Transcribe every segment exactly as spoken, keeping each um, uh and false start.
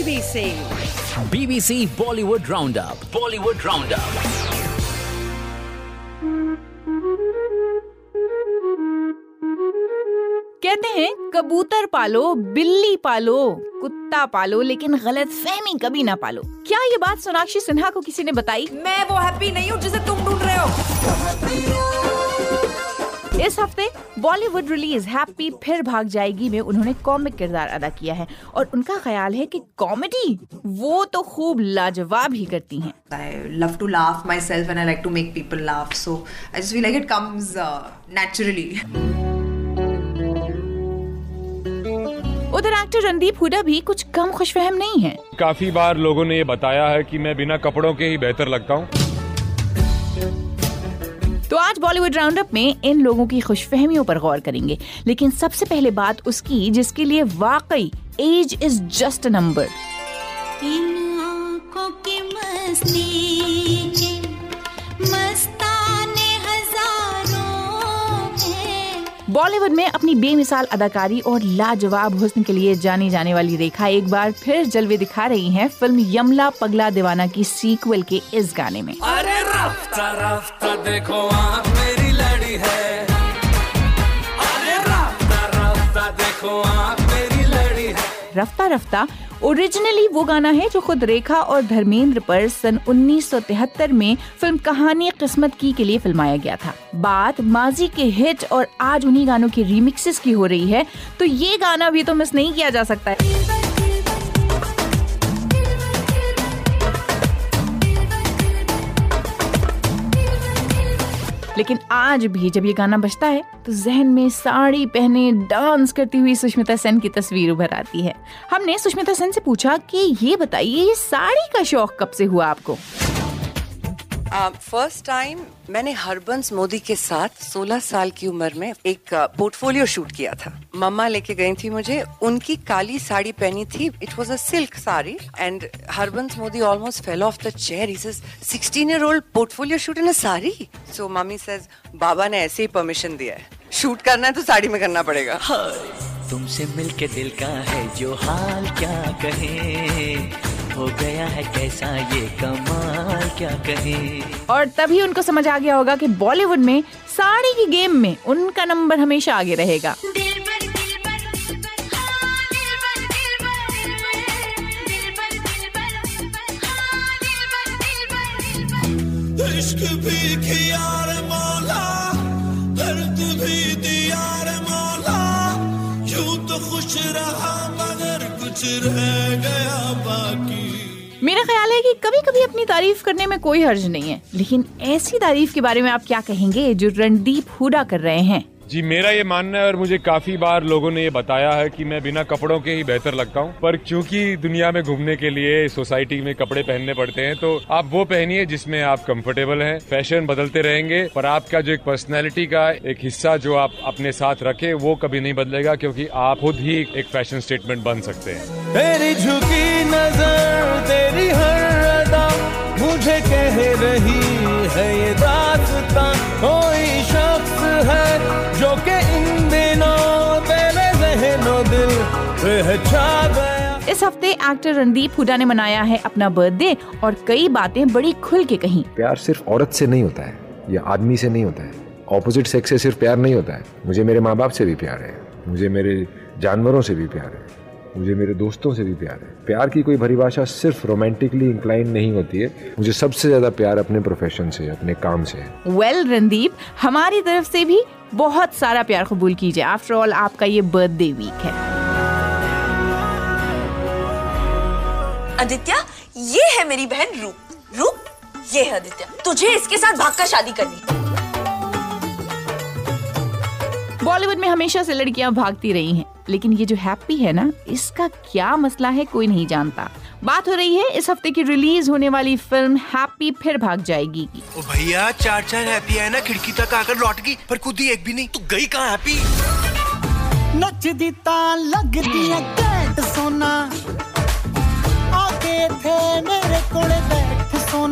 BBC BBC Bollywood roundup, Bollywood roundup. कहते हैं कबूतर पालो, बिल्ली पालो, कुत्ता पालो, लेकिन गलत फहमी कभी ना पालो। क्या ये बात सोनाक्षी सिन्हा को किसी ने बताई? मैं वो हैप्पी नहीं हूँ जिसे तुम ढूंढ रहे हो। इस हफ्ते बॉलीवुड रिलीज हैप्पी फिर भाग जाएगी में उन्होंने कॉमिक किरदार अदा किया है और उनका ख्याल है कि कॉमेडी वो तो खूब लाजवाब ही करती हैं। I love to laugh myself and I like to make people laugh, so I just feel like it comes uh, naturally. उधर एक्टर रणदीप हुड्डा भी कुछ कम खुशफहम नहीं है। काफी बार लोगों ने ये बताया है कि मैं बिना कपड़ों के ही बेहतर लगता हूँ। तो आज बॉलीवुड राउंडअप में इन लोगों की खुशफहमियों पर गौर करेंगे, लेकिन सबसे पहले बात उसकी जिसके लिए वाकई age is just a number. Bollywood में अपनी बेमिसाल अदाकारी और लाजवाब हुस्न के लिए जानी जाने वाली रेखा एक बार फिर जलवे दिखा रही हैं फिल्म यमला पगला दीवाना की सीक्वल के इस गाने में। अरे रफ्ता रफ्ता देखो आँख मेरी लड़ी है, अरे रफ्ता रफ्ता देखो आँख मेरी लड़ी है। रफ्ता रफ्ता ओरिजिनली वो गाना है जो खुद रेखा और धर्मेंद्र पर सन उन्नीस सौ तिहत्तर में फिल्म कहानी किस्मत की के लिए फिल्माया गया था। बात माजी के हिट और आज उन्हीं गानों की रीमिक्सेस की हो रही है, तो ये गाना भी तो मिस नहीं किया जा सकता है। लेकिन आज भी जब ये गाना बजता है तो जहन में साड़ी पहने डांस करती हुई सुष्मिता सेन की तस्वीर उभर आती है। हमने सुष्मिता सेन से पूछा कि ये बताइए, ये साड़ी का शौक कब से हुआ आपको? फर्स्ट uh, टाइम मैंने हरबंस मोदी के साथ सोलह साल की उम्र में एक पोर्टफोलियो uh, शूट किया था। मम्मा लेके गई थी मुझे, उनकी काली साड़ी पहनी थी, it was a silk sari and Harbans Modi almost fell off the chair. He says sixteen year old portfolio shoot in a sari. So mummy says बाबा ने ऐसे ही परमिशन दिया है, शूट करना है तो साड़ी में करना पड़ेगा। तुमसे मिलके दिल का है जो हाल क्या कहे, हो गया है कैसा ये कमाल क्या कहे। और तभी उनको समझ आ गया होगा कि बॉलीवुड में साड़ी की गेम में उनका नंबर हमेशा आगे रहेगा। इश्क भी किया रे मौला, दर्द भी दिया रे मौला, यूं तो खुश रहा मगर कुछ रह गया बाकी। मेरा ख्याल है कि कभी कभी अपनी तारीफ करने में कोई हर्ज नहीं है, लेकिन ऐसी तारीफ के बारे में आप क्या कहेंगे जो रणदीप हुड्डा कर रहे हैं? जी, मेरा ये मानना है और मुझे काफी बार लोगों ने ये बताया है कि मैं बिना कपड़ों के ही बेहतर लगता हूँ, पर क्योंकि दुनिया में घूमने के लिए सोसाइटी में कपड़े पहनने पड़ते हैं, तो आप वो पहनिए जिसमें आप कंफर्टेबल हैं। फैशन बदलते रहेंगे, पर आपका जो एक पर्सनैलिटी का एक हिस्सा जो आप अपने साथ रखे वो कभी नहीं बदलेगा, क्योंकि आप खुद ही एक फैशन स्टेटमेंट बन सकते हैं। तेरी झुकी नजर, तेरी हर अदा मुझे कह रही है ये दास्तां, कोई शख्स है जो के इन दिनों तेरे ज़हनो दिल पे छा गया। इस हफ्ते एक्टर रणदीप हुड्डा ने मनाया है अपना बर्थडे और कई बातें बड़ी खुल के कहीं। प्यार सिर्फ औरत से नहीं होता है या आदमी से नहीं होता है, ऑपोजिट सेक्स से सिर्फ प्यार नहीं होता है। मुझे मेरे माँ बाप से भी प्यार है, मुझे मेरे जानवरों से भी प्यार है, मुझे मेरे दोस्तों से भी प्यार है। प्यार की कोई परिभाषा सिर्फ रोमांटिकली इंक्लाइन नहीं होती है। मुझे सबसे ज्यादा प्यार अपने प्रोफेशन से, अपने काम से है। वेल रणदीप, हमारी तरफ से भी बहुत सारा प्यार कबूल कीजिए। आफ्टर ऑल आपका ये बर्थडे वीक है। आदित्य, ये है मेरी बहन रूप। रूप, ये है आदित्य, तुझे इसके साथ भागकर शादी करनी। बॉलीवुड में हमेशा से लड़कियां भागती रही हैं, लेकिन ये जो हैप्पी है ना, इसका क्या मसला है कोई नहीं जानता। बात हो रही है इस हफ्ते की रिलीज होने वाली फिल्म हैप्पी फिर भाग जाएगी की। ओ भैया, चार चार हैप्पी है ना, खिड़की तक आकर लौट गई, पर खुद ही एक भी नहीं। तू गई कहाँ हैप्पी? नच दीता लग दिया कैट सोना, आगे थे मेरे कोले बैठ सोना।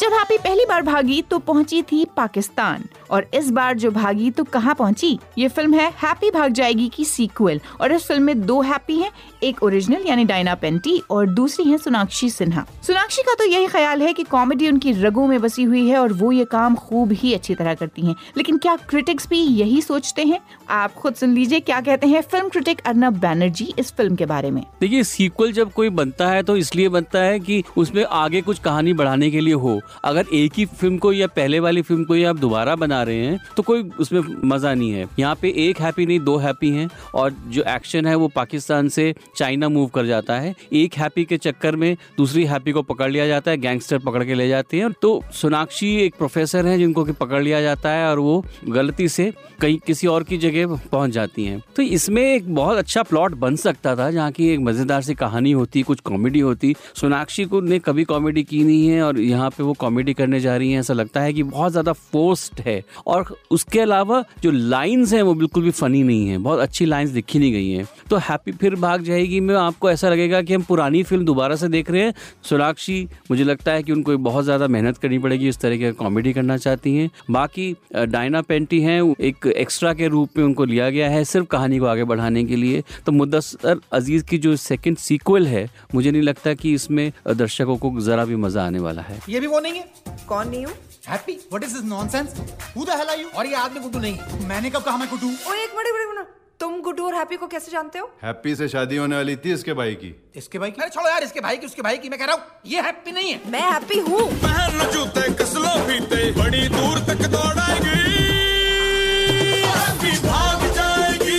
जब हैप्पी पहली बार भागी तो पहुंची थी पाकिस्तान, और इस बार जो भागी तो कहां पहुंची। ये फिल्म है हैप्पी भाग जाएगी की सीक्वल, और इस फिल्म में दो हैप्पी हैं, एक ओरिजिनल यानी डायना पेंटी और दूसरी है सोनाक्षी सिन्हा। सोनाक्षी का तो यही ख्याल है कि कॉमेडी उनकी रगों में बसी हुई है और वो ये काम खूब ही अच्छी तरह करती हैं, लेकिन क्या क्रिटिक्स भी यही सोचते हैं? आप खुद सुन लीजिए क्या कहते हैं फिल्म क्रिटिक अर्नब बैनर्जी इस फिल्म के बारे में। देखिए, सीक्वल जब कोई बनता है तो इसलिए बनता है कि उसमें आगे कुछ कहानी बढ़ाने के लिए हो। अगर एक ही फिल्म को या पहले वाली फिल्म को आप दोबारा बना रहे हैं तो कोई उसमें मजा नहीं है। यहाँ पे एक हैप्पी नहीं दो हैप्पी हैं, और जो एक्शन है वो पाकिस्तान से चाइना मूव कर जाता है। एक हैप्पी के चक्कर में दूसरी हैप्पी को पकड़ लिया जाता है, गैंगस्टर पकड़ के ले जाते हैं। तो सोनाक्षी एक प्रोफेसर है जिनको कि पकड़ लिया जाता है और वो गलती से कहीं किसी और की जगह पहुंच जाती हैं। तो इसमें एक बहुत अच्छा प्लॉट बन सकता था जहाँ की एक मजेदार सी कहानी होती, कुछ कॉमेडी होती। सोनाक्षी को ने कभी कॉमेडी की नहीं है और यहाँ पे वो कॉमेडी करने जा रही हैं। ऐसा लगता है कि बहुत ज्यादा फोर्स्ड है, और उसके अलावा जो लाइंस हैं वो बिल्कुल भी फनी नहीं है, बहुत अच्छी लाइंस लिखी नहीं गई हैं। तो हैप्पी फिर भाग जाएगी में आपको ऐसा लगेगा कि हम पुरानी फिल्म दोबारा से देख रहे हैं। सोनाक्षी मुझे लगता है कि उनको बहुत ज्यादा मेहनत करनी पड़ेगी, इस तरह की कॉमेडी करना चाहती हैं। बाकी डायना पेंटी हैं, एक एक्स्ट्रा के रूप में उनको लिया गया है सिर्फ कहानी को आगे बढ़ाने के लिए। तो मुद्दसर अजीज की जो सेकंड सीक्वल है, मुझे नहीं लगता कि इसमें दर्शकों को जरा भी मजा आने वाला है। ये भी वो नहीं है। कौन नहीं हूँ? Happy, what is this nonsense? Who the hell are you? और ये आदमी गुड्डू नहीं है। मैंने कब कहा मैं गुड्डू? ओ एक मिनट मिनट मिनट, तुम गुड्डू और हैप्पी को कैसे जानते हो? हैप्पी से शादी होने वाली थी इसके भाई की। इसके भाई की? अरे छोड़ो यार, इसके भाई की उसके भाई की। मैं कह रहा हूँ ये हैप्पी नहीं है। मैं हैप्पी हूँ। पहन जूते कसलो फीते बड़ी दूर तक दौड़ाएगी, हैप्पी भाग जाएगी,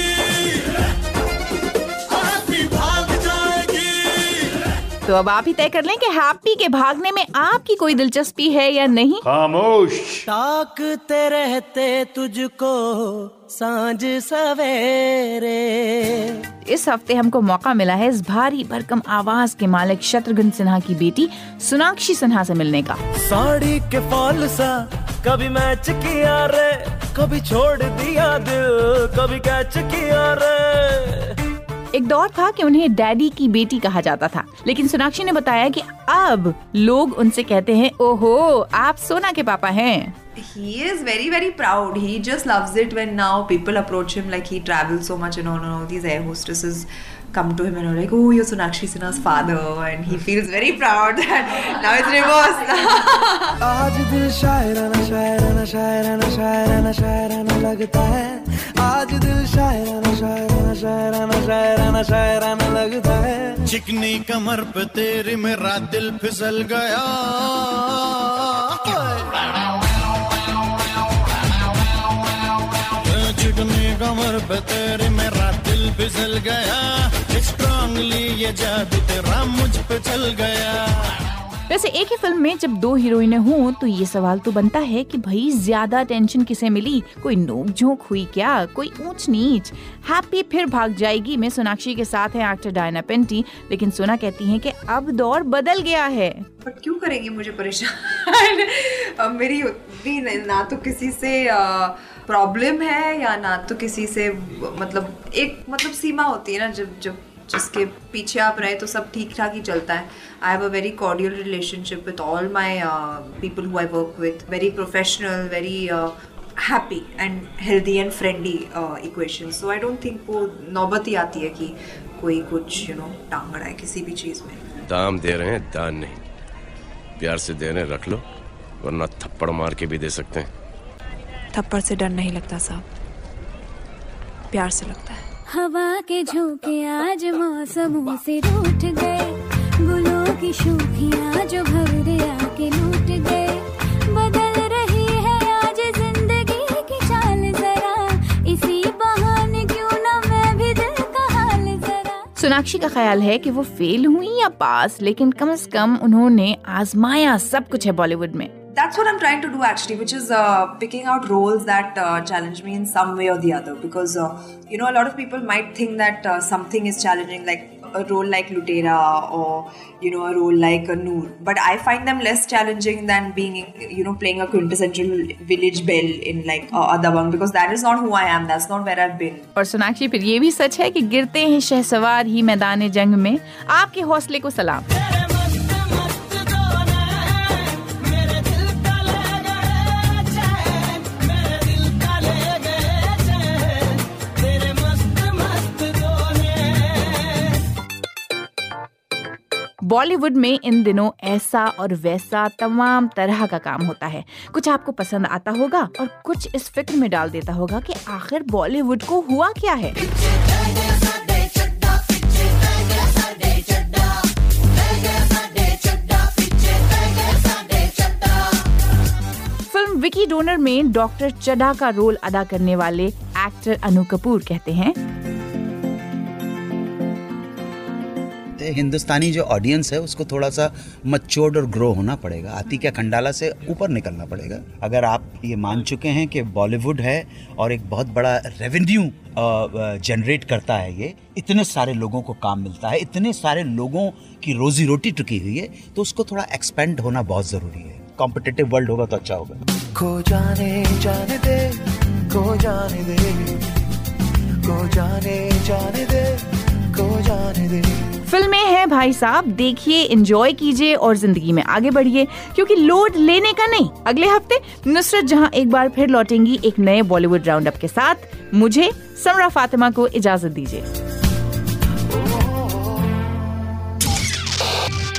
हैप्पी भाग जाएगी। तो अब आप ही तय कर लें कि हैप्पी के भागने में आपकी कोई दिलचस्पी है या नहीं। खामोश। ताकते रहते तुझको सांझ सवेरे। इस हफ्ते हमको मौका मिला है इस भारी भरकम आवाज के मालिक शत्रुघ्न सिन्हा की बेटी सोनाक्षी सिन्हा से मिलने का। साड़ी के फॉल सा कभी मैच किया रे, कभी छोड़ दिया दिल, कभी कैच किया रे। एक दौर था कि उन्हें डैडी की बेटी कहा जाता था, लेकिन सोनाक्षी ने बताया कि अब लोग उनसे कहते हैं, ओहो आप सोना के पापा हैं। He is very very proud. He just loves it when now people approach him, like he travels so much and all, and all these air hostesses come to him and are like, oh, you're Sonakshi Sinha's father, and he feels very proud that now it's reversed. आज दिल शायराना शायराना शायराना शायराना शायराना लगता है, आज दिल शायराना शायराना शायराना शायराना शायराना लगता है। चिकनी कमर पे तेरी मेरा दिल फिसल गया, चिकनी कमर पे तेरी मेरा दिल फिसल गया, स्ट्रांगली ये जादू तेरा मुझ पे चल गया। वैसे एक ही फिल्म में जब दो हीरोइनें हों तो ये सवाल तो बनता है कि भाई ज्यादा टेंशन किसे मिली, कोई नोक झोंक हुई क्या, कोई ऊंच नीच। हैप्पी फिर भाग जाएगी में सोनाक्षी के साथ है एक्टर डायना पेंटी, लेकिन सोना कहती हैं कि अब दौर बदल गया है। बट क्यों करेंगे मुझे परेशान? मेरी उतनी ना तो किसी से प्रॉब्लम है या ना तो किसी से, मतलब एक मतलब सीमा होती है ना, जब जब जिसके पीछे आप रहे तो सब ठीक ठाक ही चलता है। I have a very cordial relationship with all my people who I work with, very professional, very happy and healthy and friendly equation. So I don't think वो नौबत ही आती है कि कोई कुछ यू नो टांग अड़ाए किसी भी चीज़ में। दाम दे रहे हैं, दान नहीं। प्यार से दे रहे हैं, रख लो, वरना थप्पड़ मार के भी दे सकते हैं। थप्पड़ से डर नहीं लगता साहब, प्यार से लगता है। हवा के झोंके आज मौसमों से रूठ गए, गुलों की शोखियां जो भवरे आके लूट गए। बदल रही है आज जिंदगी की चाल जरा, इसी बहाने क्यों ना मैं भी दिल का हाल जरा। सोनाक्षी का ख्याल है कि वो फेल हुई या पास, लेकिन कम से कम उन्होंने आजमाया सब कुछ है बॉलीवुड में। That's what I'm trying to do actually, which is uh, picking out roles that uh, challenge me in some way or the other. Because uh, you know, a lot of people might think that uh, something is challenging, like a role like Lutera or you know a role like a Noor. But I find them less challenging than being you know playing a quintessential village belle in like uh, Adabang, because that is not who I am. That's not where I've been. और सोनाक्षी फिर ये भी सच है कि गिरते हैं शहसवार ही मैदान जंग में। आपके हौसले को सलाम। बॉलीवुड में इन दिनों ऐसा और वैसा तमाम तरह का काम होता है। कुछ आपको पसंद आता होगा और कुछ इस फिक्र में डाल देता होगा कि आखिर बॉलीवुड को हुआ क्या है। फिल्म विकी डोनर में डॉक्टर चड्ढा का रोल अदा करने वाले एक्टर अनु कपूर कहते हैं, हिंदुस्तानी जो ऑडियंस है उसको थोड़ा सा मैच्योर्ड और ग्रो होना पड़ेगा। आतिक्य खंडाला से ऊपर निकलना पड़ेगा। अगर आप ये मान चुके हैं कि बॉलीवुड है और एक बहुत बड़ा रेवेन्यू जनरेट करता है, ये इतने सारे लोगों को काम मिलता है, इतने सारे लोगों की रोजी रोटी टिकी हुई है, तो उसको थोड़ा एक्सपेंड होना बहुत जरूरी है। कॉम्पिटिटिव वर्ल्ड होगा तो अच्छा होगा। खो जाने जाने दे, खो जाने दे, खो जाने जाने दे, खो जाने दे। फिल्में हैं भाई साहब, देखिए, एंजॉय कीजिए और जिंदगी में आगे बढ़िए, क्योंकि लोड लेने का नहीं। अगले हफ्ते नुसरत जहां एक बार फिर लौटेंगी एक नए बॉलीवुड राउंड अप के साथ। मुझे समरा फातिमा को इजाजत दीजिए।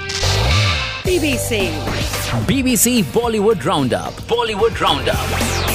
BBC BBC Bollywood roundup, Bollywood round up.